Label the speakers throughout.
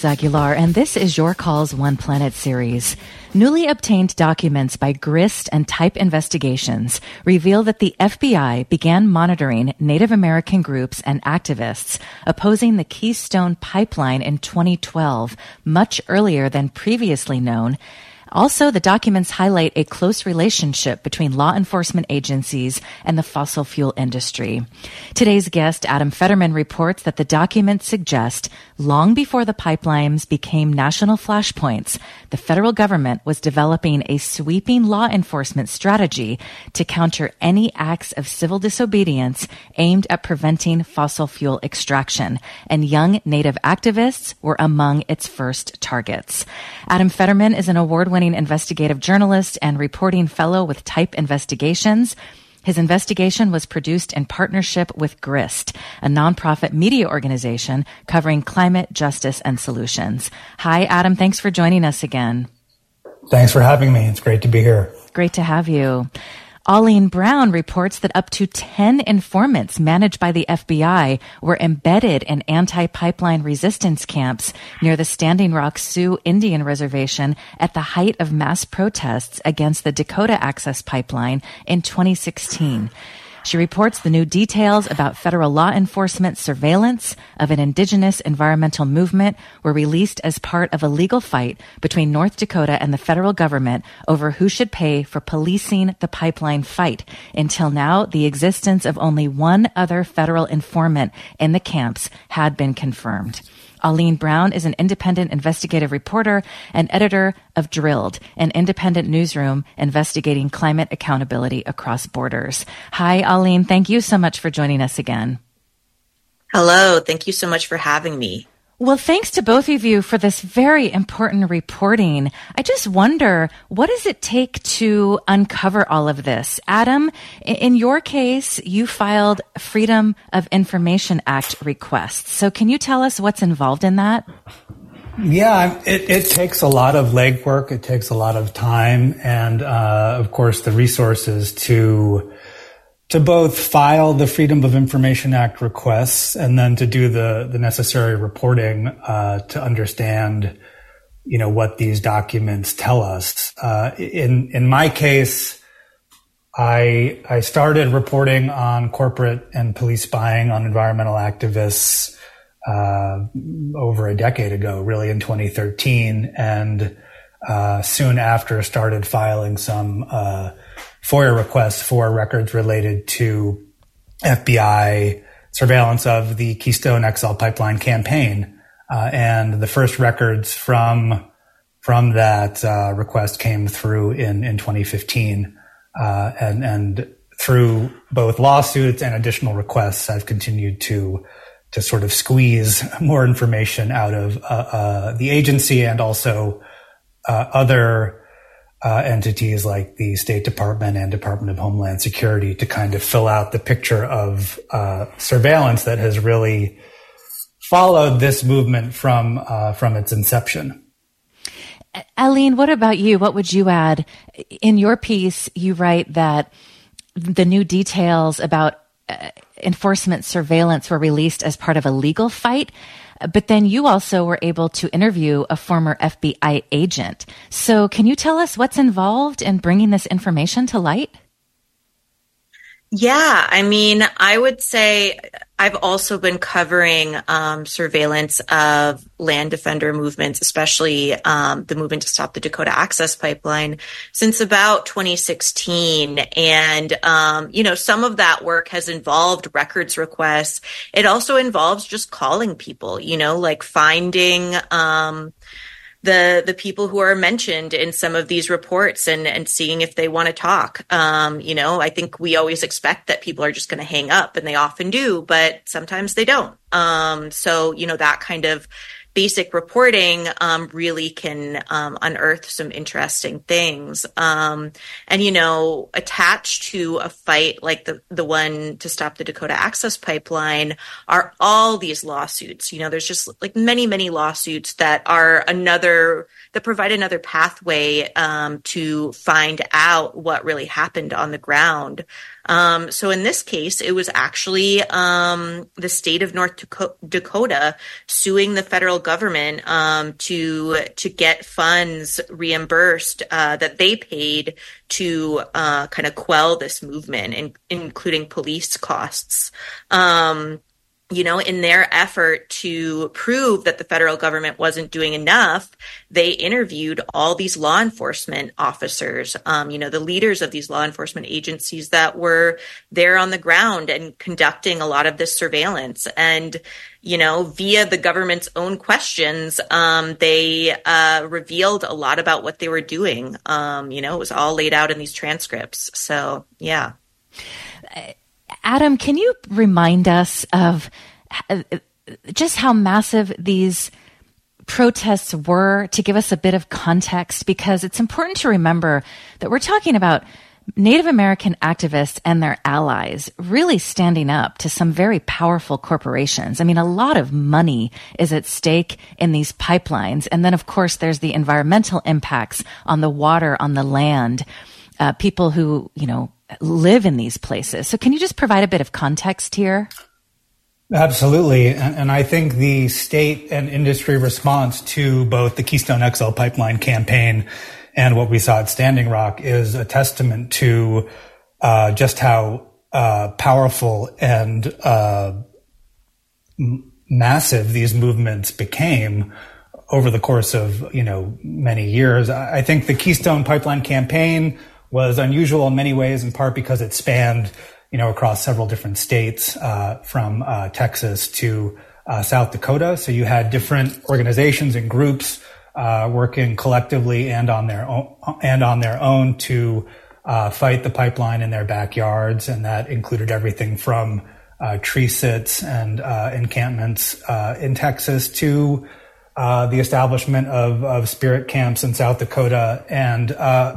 Speaker 1: Rose Aguilar, and this is Your Calls One Planet series. Newly obtained documents by GRIST and Type Investigations reveal that the FBI began monitoring Native American groups and activists opposing the Keystone Pipeline in 2012, much earlier than previously known. Also, the documents highlight a close relationship between law enforcement agencies and the fossil fuel industry. Today's guest, Adam Federman, reports that the documents suggest long before the pipelines became national flashpoints, the federal government was developing a sweeping law enforcement strategy to counter any acts of civil disobedience aimed at preventing fossil fuel extraction, and young Native activists were among its first targets. Adam Federman is an award-winning investigative journalist and reporting fellow with Type Investigations. His investigation was produced in partnership with GRIST, a nonprofit media organization covering climate justice and solutions. Hi, Adam. Thanks for joining us again.
Speaker 2: Thanks for having me. It's great to be here.
Speaker 1: Great to have you. Auleen Brown reports that up to 10 informants managed by the FBI were embedded in anti-pipeline resistance camps near the Standing Rock Sioux Indian Reservation at the height of mass protests against the Dakota Access Pipeline in 2016. She reports the new details about federal law enforcement surveillance of an indigenous environmental movement were released as part of a legal fight between North Dakota and the federal government over who should pay for policing the pipeline fight. Until now, the existence of only one other federal informant in the camps had been confirmed. Auleen Brown is an independent investigative reporter and editor of Drilled, an independent newsroom investigating climate accountability across borders. Hi, Auleen. Thank you so much for joining us again.
Speaker 3: Hello. Thank you so much for having me.
Speaker 1: Well, thanks to both of you for this very important reporting. I just wonder, what does it take to uncover all of this? Adam, in your case, you filed Freedom of Information Act requests. So can you tell us what's involved in that?
Speaker 2: Yeah, it takes a lot of legwork. It takes a lot of time and, of course, the resources to both file the Freedom of Information Act requests and then to do the necessary reporting to understand, what these documents tell us. In my case, I started reporting on corporate and police spying on environmental activists over a decade ago, really in 2013, and soon after started filing some FOIA requests for records related to FBI surveillance of the Keystone XL pipeline campaign. And the first records from that request came through in 2015. And through both lawsuits and additional requests, I've continued to sort of squeeze more information out of the agency and also other entities like the State Department and Department of Homeland Security to kind of fill out the picture of surveillance that has really followed this movement from its inception.
Speaker 1: Auleen, what about you? What would you add? In your piece, you write that the new details about enforcement surveillance were released as part of a legal fight. But then you also were able to interview a former FBI agent. So can you tell us what's involved in bringing this information to light?
Speaker 3: Yeah, I would say I've also been covering surveillance of land defender movements, especially the movement to stop the Dakota Access Pipeline, since about 2016. And, some of that work has involved records requests. It also involves just calling people, like finding the people who are mentioned in some of these reports and seeing if they want to talk. I think we always expect that people are just going to hang up, and they often do, but sometimes they don't. So that kind of basic reporting really can unearth some interesting things. Attached to a fight like the one to stop the Dakota Access Pipeline are all these lawsuits. There's just like many, many lawsuits that provide another pathway to find out what really happened on the ground. So in this case, it was actually the state of North Dakota suing the federal government to get funds reimbursed that they paid to kind of quell this movement, including police costs. In their effort to prove that the federal government wasn't doing enough, they interviewed all these law enforcement officers, the leaders of these law enforcement agencies that were there on the ground and conducting a lot of this surveillance. And, via the government's own questions, they revealed a lot about what they were doing. It was all laid out in these transcripts. So, yeah.
Speaker 1: Adam, can you remind us of just how massive these protests were, to give us a bit of context? Because it's important to remember that we're talking about Native American activists and their allies really standing up to some very powerful corporations. I mean, a lot of money is at stake in these pipelines. And then, of course, there's the environmental impacts on the water, on the land, people who, live in these places. So can you just provide a bit of context here?
Speaker 2: Absolutely. And I think the state and industry response to both the Keystone XL pipeline campaign and what we saw at Standing Rock is a testament to just how powerful and massive these movements became over the course of, many years. I think the Keystone Pipeline campaign was unusual in many ways, in part because it spanned, across several different states, from Texas to South Dakota. So you had different organizations and groups working collectively and on their own to fight the pipeline in their backyards, and that included everything from tree sits and encampments in Texas to the establishment of spirit camps in South Dakota, and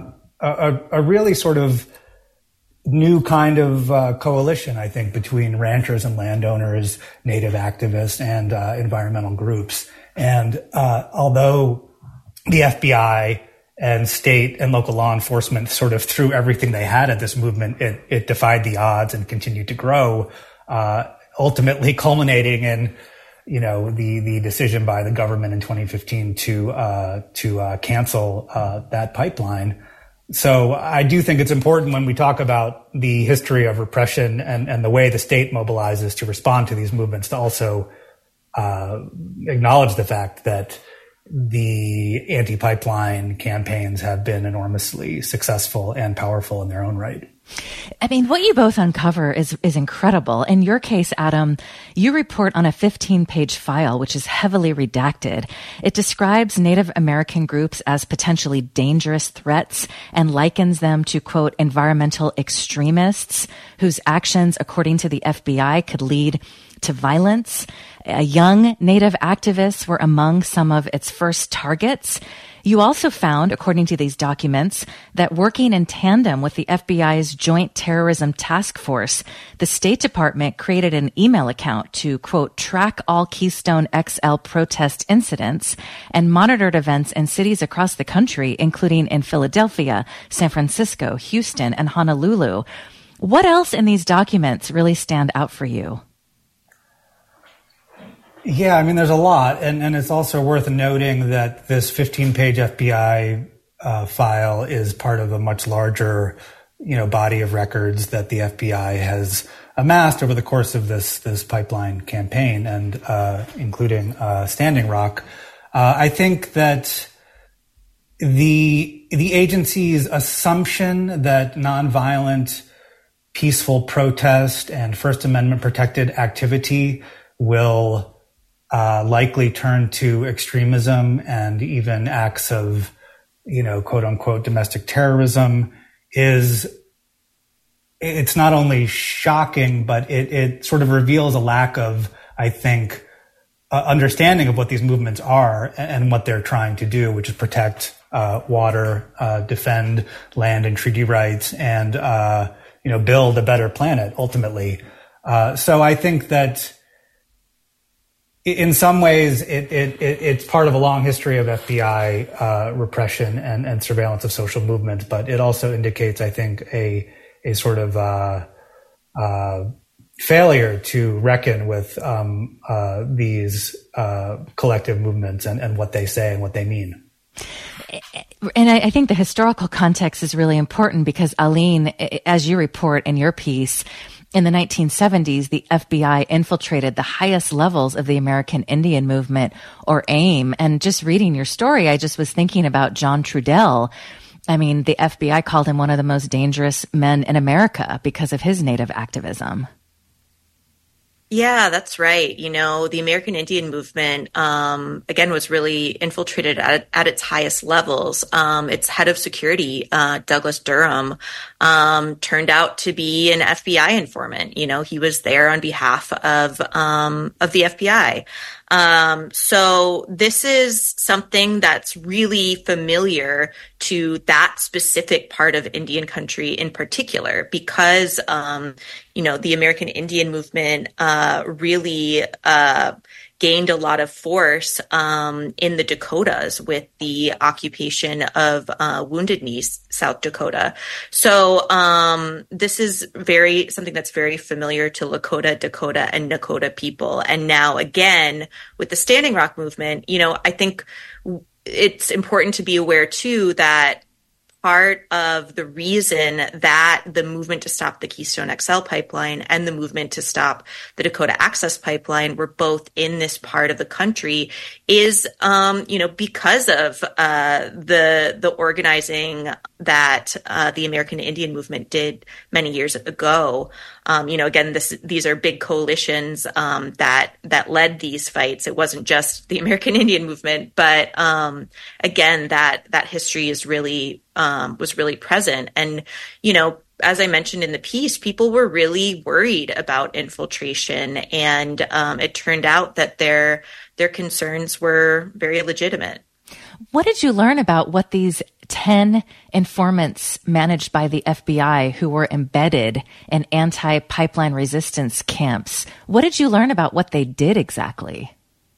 Speaker 2: a really sort of new kind of coalition, I think, between ranchers and landowners, native activists, and environmental groups. And although the FBI and state and local law enforcement sort of threw everything they had at this movement, it defied the odds and continued to grow, ultimately culminating in the decision by the government in 2015 to cancel that pipeline. So I do think it's important when we talk about the history of repression and the way the state mobilizes to respond to these movements to also acknowledge the fact that the anti-pipeline campaigns have been enormously successful and powerful in their own right.
Speaker 1: I mean, what you both uncover is incredible. In your case, Adam, you report on a 15-page file, which is heavily redacted. It describes Native American groups as potentially dangerous threats and likens them to, quote, environmental extremists whose actions, according to the FBI, could lead to violence. Young Native activists were among some of its first targets. You also found, according to these documents, that working in tandem with the FBI's Joint Terrorism Task Force, the State Department created an email account to, quote, track all Keystone XL protest incidents and monitored events in cities across the country, including in Philadelphia, San Francisco, Houston, and Honolulu. What else in these documents really stand out for you?
Speaker 2: Yeah, I mean, there's a lot. And it's also worth noting that this 15-page FBI file is part of a much larger, body of records that the FBI has amassed over the course of this pipeline campaign, and including Standing Rock. I think that the agency's assumption that nonviolent, peaceful protest and First Amendment protected activity will likely turn to extremism and even acts of, quote unquote, domestic terrorism it's not only shocking, but it sort of reveals a lack of, I think, understanding of what these movements are and what they're trying to do, which is protect water, defend land and treaty rights, and, build a better planet ultimately. So I think that in some ways, it's part of a long history of FBI repression and surveillance of social movements, but it also indicates, I think, a sort of failure to reckon with these collective movements and what they say and what they mean.
Speaker 1: And I think the historical context is really important because, Aline, as you report in your piece, in the 1970s, the FBI infiltrated the highest levels of the American Indian Movement, or AIM. And just reading your story, I just was thinking about John Trudell. I mean, the FBI called him one of the most dangerous men in America because of his Native activism.
Speaker 3: Yeah, that's right. The American Indian movement, again, was really infiltrated at its highest levels. Its head of security, Douglas Durham, turned out to be an FBI informant. He was there on behalf of the FBI. So this is something that's really familiar to that specific part of Indian country in particular, because, the American Indian movement, really, gained a lot of force in the Dakotas with the occupation of Wounded Knee, South Dakota. So this is something that's very familiar to Lakota, Dakota, and Nakota people. And now again, with the Standing Rock movement, I think it's important to be aware too that part of the reason that the movement to stop the Keystone XL pipeline and the movement to stop the Dakota Access Pipeline were both in this part of the country is, because of the organizing that the American Indian movement did many years ago. Again, these are big coalitions that led these fights. It wasn't just the American Indian movement, but again, that history is really was really present. And, as I mentioned in the piece, people were really worried about infiltration, and it turned out that their concerns were very legitimate.
Speaker 1: What did you learn about what these 10 informants managed by the FBI who were embedded in anti-pipeline resistance camps? What did you learn about what they did exactly?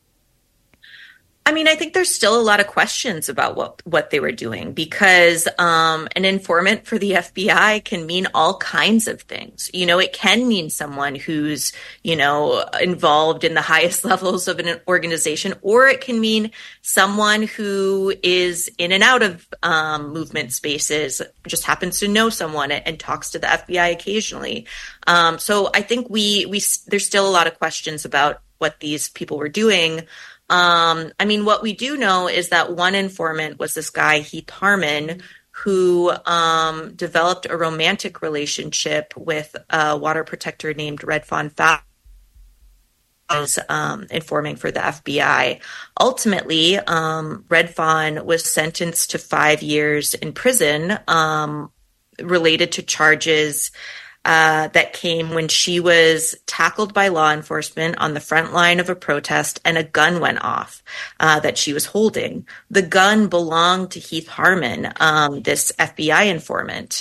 Speaker 3: I mean, I think there's still a lot of questions about what they were doing, because an informant for the FBI can mean all kinds of things. It can mean someone who's, involved in the highest levels of an organization, or it can mean someone who is in and out of movement spaces, just happens to know someone and talks to the FBI occasionally. So I think there's still a lot of questions about what these people were doing. What we do know is that one informant was this guy, Heath Harmon, who developed a romantic relationship with a water protector named Red Fawn Fowler, was informing for the FBI. Ultimately, Red Fawn was sentenced to 5 years in prison related to charges that came when she was tackled by law enforcement on the front line of a protest and a gun went off that she was holding. The gun belonged to Heath Harmon, this FBI informant.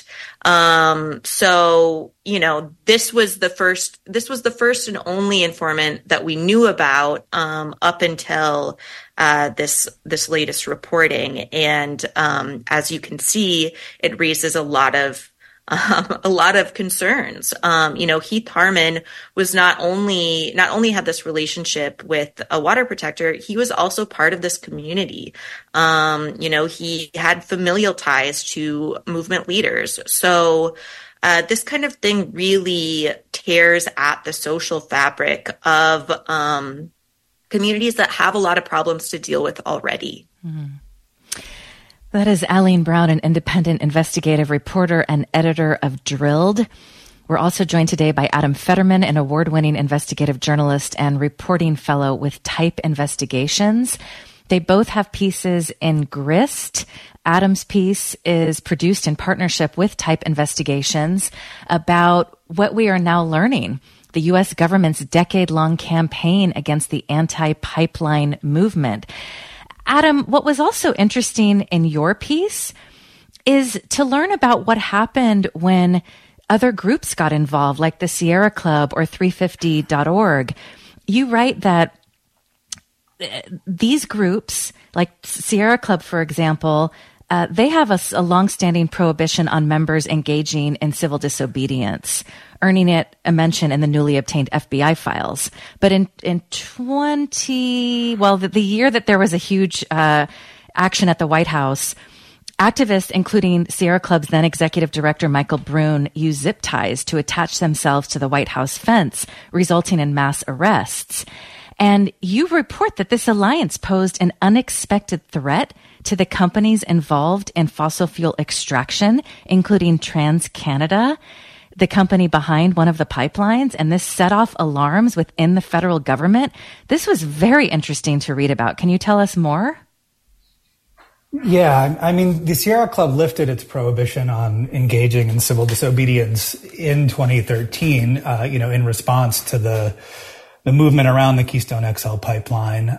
Speaker 3: So, this was the first and only informant that we knew about up until this latest reporting. And as you can see, it raises a lot of concerns. Heath Harmon was not only had this relationship with a water protector, he was also part of this community. He had familial ties to movement leaders. So this kind of thing really tears at the social fabric of communities that have a lot of problems to deal with already. Mm-hmm.
Speaker 1: That is Aline Brown, an independent investigative reporter and editor of Drilled. We're also joined today by Adam Fetterman, an award-winning investigative journalist and reporting fellow with Type Investigations. They both have pieces in Grist. Adam's piece is produced in partnership with Type Investigations about what we are now learning, the U.S. government's decade-long campaign against the anti-pipeline movement. Adam, what was also interesting in your piece is to learn about what happened when other groups got involved, like the Sierra Club or 350.org. You write that these groups, like Sierra Club, for example, they have a longstanding prohibition on members engaging in civil disobedience, earning it a mention in the newly obtained FBI files. But the year that there was a huge action at the White House, activists, including Sierra Club's then executive director Michael Brune, used zip ties to attach themselves to the White House fence, resulting in mass arrests. And you report that this alliance posed an unexpected threat to the companies involved in fossil fuel extraction, including TransCanada, the company behind one of the pipelines, and this set off alarms within the federal government. This was very interesting to read about. Can you tell us more?
Speaker 2: Yeah, I mean, the Sierra Club lifted its prohibition on engaging in civil disobedience in 2013, in response to the movement around the Keystone XL pipeline.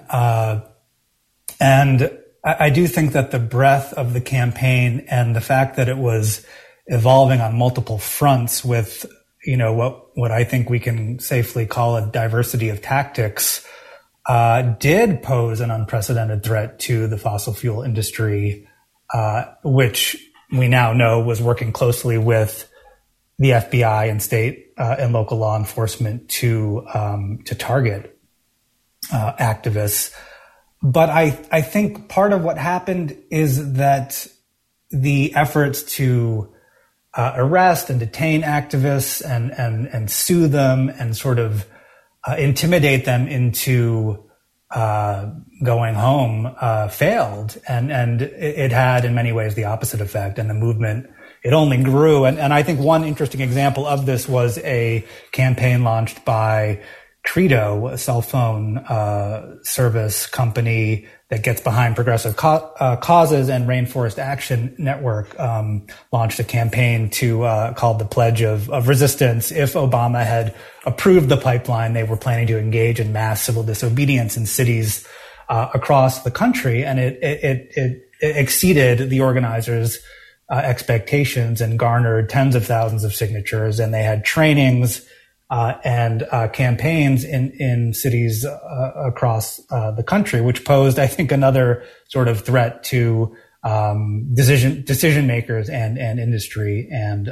Speaker 2: And I do think that the breadth of the campaign and the fact that it was evolving on multiple fronts with, what I think we can safely call a diversity of tactics, did pose an unprecedented threat to the fossil fuel industry, which we now know was working closely with the FBI and state and local law enforcement to target activists. But I think part of what happened is that the efforts to arrest and detain activists and sue them and sort of intimidate them into going home failed, and it had in many ways the opposite effect, and the movement, it only grew. And I think one interesting example of this was a campaign launched by Credo, a cell phone service company that gets behind progressive causes, and Rainforest Action Network launched a campaign called the Pledge of Resistance. If Obama had approved the pipeline, they were planning to engage in mass civil disobedience in cities across the country, and it exceeded the organizers' expectations and garnered tens of thousands of signatures. And they had trainings and campaigns in cities across the country, which posed, I think, another sort of threat to decision makers and industry, and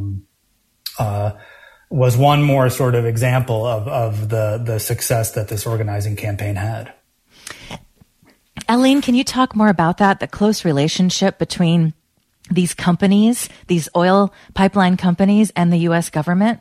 Speaker 2: was one more sort of example of the success that this organizing campaign had.
Speaker 1: Aline, can you talk more about that, the close relationship between these companies, these oil pipeline companies, and the U.S. government?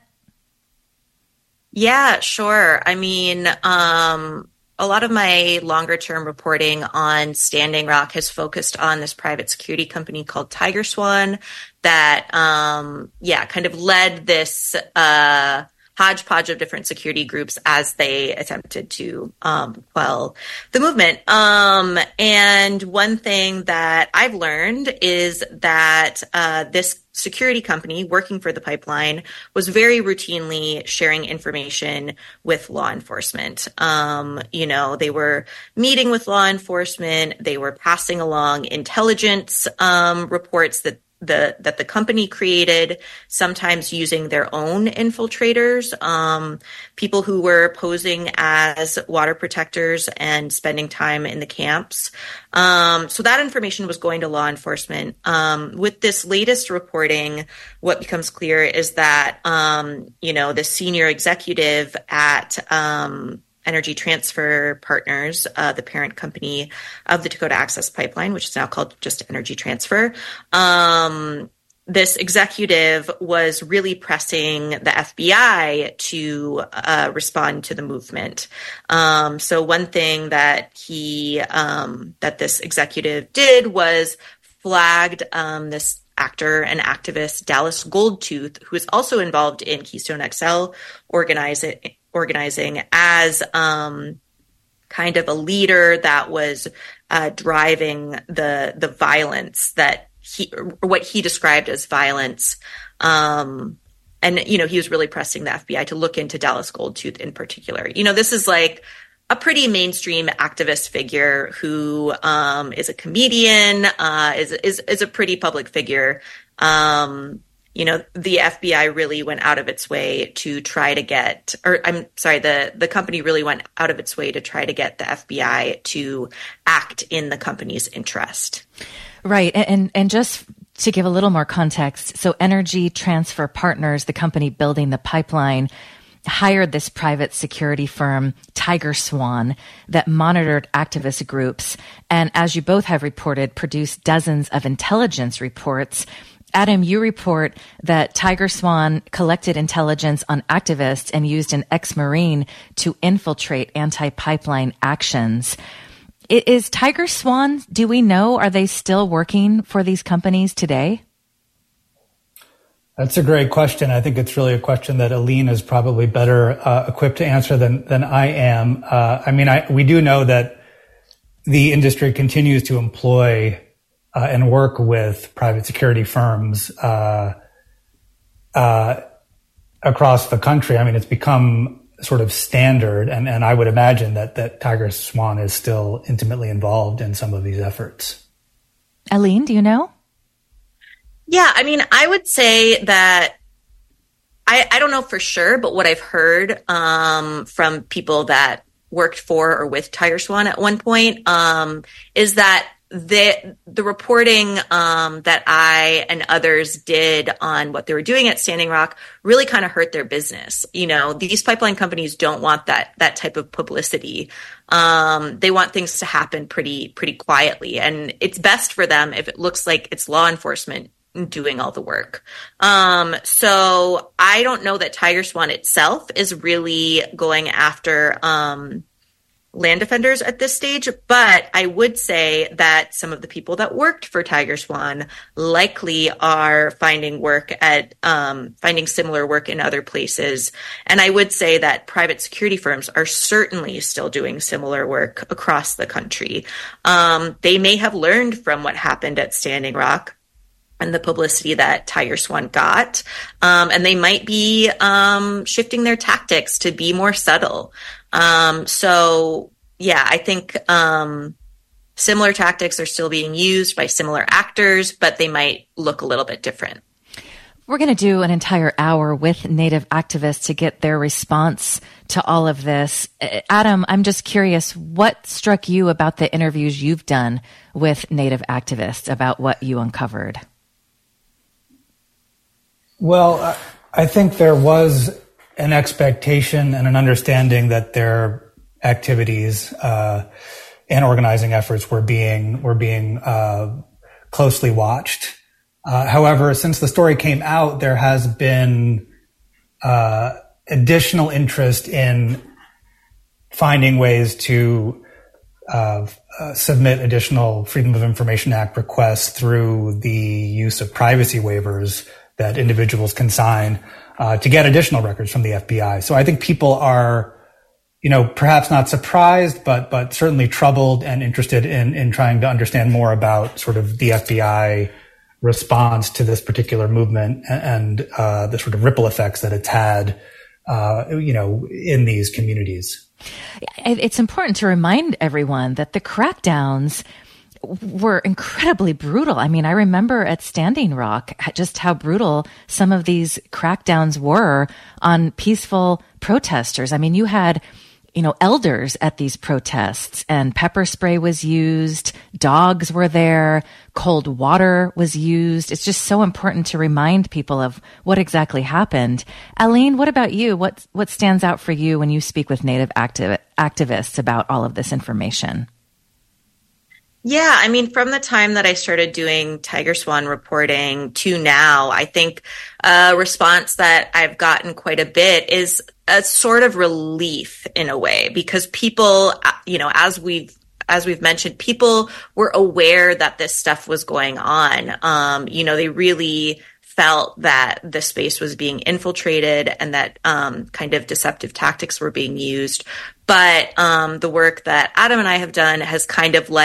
Speaker 3: Yeah, sure. I mean, a lot of my longer term reporting on Standing Rock has focused on this private security company called Tiger Swan that, kind of led this, hodgepodge of different security groups as they attempted to, quell the movement. And one thing that I've learned is that, this security company working for the pipeline was very routinely sharing information with law enforcement. They were meeting with law enforcement. They were passing along intelligence reports that the company created, sometimes using their own infiltrators, people who were posing as water protectors and spending time in the camps. So that information was going to law enforcement. With this latest reporting, what becomes clear is that, the senior executive at Energy Transfer Partners, the parent company of the Dakota Access Pipeline, which is now called just Energy Transfer. This executive was really pressing the FBI to respond to the movement. So one thing that that this executive did was flagged this actor and activist Dallas Goldtooth, who is also involved in Keystone XL organizing as kind of a leader that was driving the violence that what he described as violence. And he was really pressing the FBI to look into Dallas Goldtooth in particular. This is like a pretty mainstream activist figure who is a comedian, is a pretty public figure. The FBI really went out of its way to try to get, the company really went out of its way to try to get the FBI to act in the company's interest.
Speaker 1: Right. And just to give a little more context, so Energy Transfer Partners, the company building the pipeline, hired this private security firm, Tiger Swan, that monitored activist groups. And as you both have reported, produced dozens of intelligence reports. Adam, you report that Tiger Swan collected intelligence on activists and used an ex-Marine to infiltrate anti-pipeline actions. Is Tiger Swan, do we know, are they still working for these companies today?
Speaker 2: That's a great question. I think it's really a question that Aline is probably better equipped to answer than I am. We do know that the industry continues to employ and work with private security firms across the country. I mean, it's become sort of standard, and I would imagine that Tiger Swan is still intimately involved in some of these efforts.
Speaker 1: Aline, do you know?
Speaker 3: Yeah, I mean, I would say that I don't know for sure, but what I've heard from people that worked for or with Tiger Swan at one point is that the reporting that I and others did on what they were doing at Standing Rock really kind of hurt their business. You know, these pipeline companies don't want that type of publicity. They want things to happen pretty quietly, and it's best for them if it looks like it's law enforcement doing all the work. So I don't know that Tiger Swan itself is really going after land defenders at this stage, but I would say that some of the people that worked for Tiger Swan likely are finding similar work in other places. And I would say that private security firms are certainly still doing similar work across the country. They may have learned from what happened at Standing Rock and the publicity that Tiger Swan got, and they might be shifting their tactics to be more subtle. So, yeah, I think similar tactics are still being used by similar actors, but they might look a little bit different.
Speaker 1: We're going to do an entire hour with Native activists to get their response to all of this. Adam, I'm just curious, what struck you about the interviews you've done with Native activists about what you uncovered?
Speaker 2: Well, I think there was an expectation and an understanding that their activities and organizing efforts were being closely watched. However, since the story came out, there has been additional interest in finding ways to submit additional Freedom of Information Act requests through the use of privacy waivers that individuals can sign to get additional records from the FBI. So I think people are, perhaps not surprised, but certainly troubled and interested in trying to understand more about sort of the FBI response to this particular movement and the sort of ripple effects that it's had, in these communities.
Speaker 1: It's important to remind everyone that the crackdowns were incredibly brutal. I mean, I remember at Standing Rock just how brutal some of these crackdowns were on peaceful protesters. I mean, you had, elders at these protests, and pepper spray was used, dogs were there, cold water was used. It's just so important to remind people of what exactly happened. Aline, what about you? What stands out for you when you speak with Native activists about all of this information?
Speaker 3: Yeah, I mean, from the time that I started doing Tiger Swan reporting to now, I think a response that I've gotten quite a bit is a sort of relief in a way, because people, as we've mentioned, people were aware that this stuff was going on. They really felt that the space was being infiltrated and that kind of deceptive tactics were being used. But the work that Adam and I have done has kind of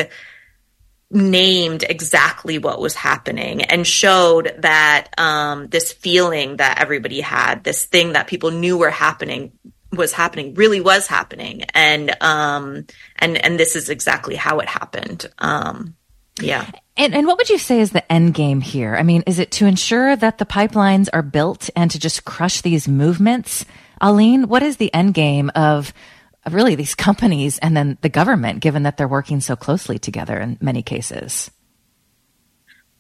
Speaker 3: named exactly what was happening and showed that this feeling that everybody had, this thing that people knew really was happening. And this is exactly how it happened. Yeah.
Speaker 1: And what would you say is the end game here? I mean, is it to ensure that the pipelines are built and to just crush these movements? Aline, what is the end game of really these companies and then the government, given that they're working so closely together in many cases?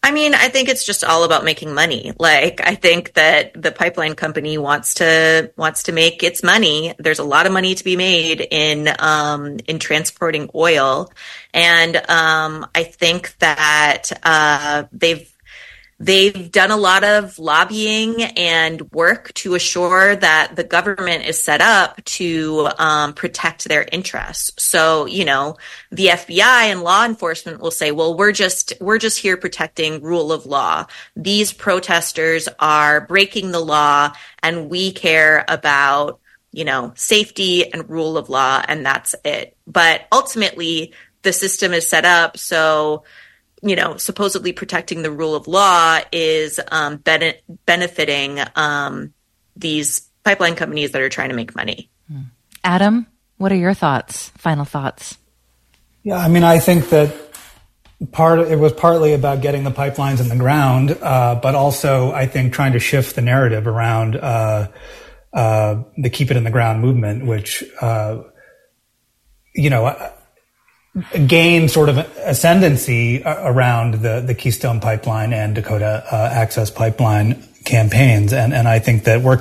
Speaker 3: I mean, I think it's just all about making money. Like, I think that the pipeline company wants to make its money. There's a lot of money to be made in transporting oil, and I think that they've done a lot of lobbying and work to assure that the government is set up to protect their interests. So, you know, the FBI and law enforcement will say, well, we're just here protecting rule of law. These protesters are breaking the law, and we care about, you know, safety and rule of law, and that's it. But ultimately, the system is set up so, you know, supposedly protecting the rule of law is benefiting these pipeline companies that are trying to make money.
Speaker 1: Adam, what are your thoughts? Final thoughts?
Speaker 2: Yeah, I mean, I think that it was partly about getting the pipelines in the ground, but also I think trying to shift the narrative around the Keep It in the Ground movement, which you know, gained sort of ascendancy around the Keystone Pipeline and Dakota Access Pipeline campaigns. And I think that the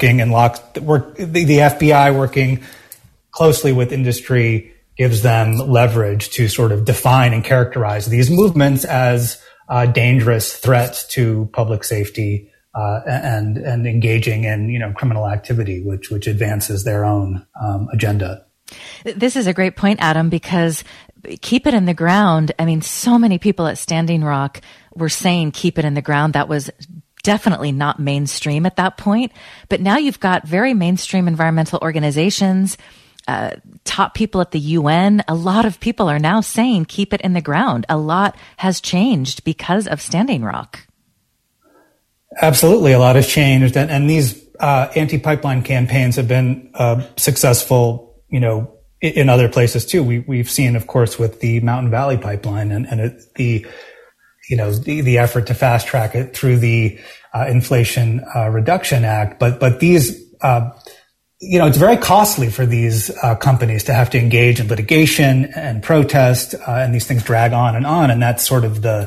Speaker 2: FBI working closely with industry gives them leverage to sort of define and characterize these movements as dangerous threats to public safety, and engaging in, you know, criminal activity, which advances their own agenda.
Speaker 1: This is a great point, Adam, because keep it in the ground. I mean, so many people at Standing Rock were saying keep it in the ground. That was definitely not mainstream at that point. But now you've got very mainstream environmental organizations, top people at the UN. A lot of people are now saying keep it in the ground. A lot has changed because of Standing Rock.
Speaker 2: Absolutely. A lot has changed. And these anti-pipeline campaigns have been successful, you know, in other places too. We've seen, of course, with the Mountain Valley Pipeline and the effort to fast track it through the Inflation Reduction Act. But these, you know, it's very costly for these companies to have to engage in litigation and protest, and these things drag on. And that's sort of the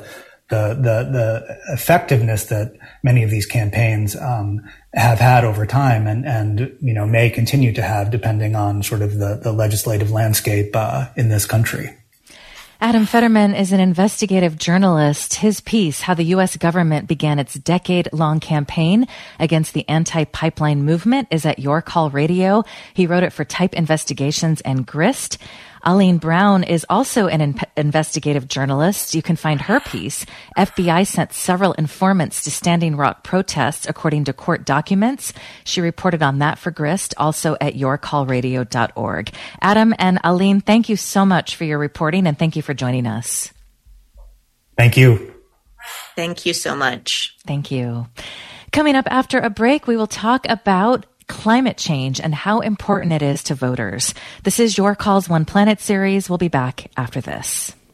Speaker 2: effectiveness that many of these campaigns have had over time, and you know, may continue to have, depending on sort of the legislative landscape in this country.
Speaker 1: Adam Federman is an investigative journalist. His piece, How the U.S. Government Began Its Decade-Long Campaign Against the Anti-Pipeline Movement, is at Your Call Radio. He wrote it for Type Investigations and Grist. Aline Brown is also an investigative journalist. You can find her piece. FBI sent several informants to Standing Rock protests, according to court documents. She reported on that for Grist, also at yourcallradio.org. Adam and Aline, thank you so much for your reporting, and thank you for joining us.
Speaker 2: Thank you.
Speaker 3: Thank you so much.
Speaker 1: Thank you. Coming up after a break, we will talk about climate change and how important it is to voters. This is Your Calls One Planet series. We'll be back after this.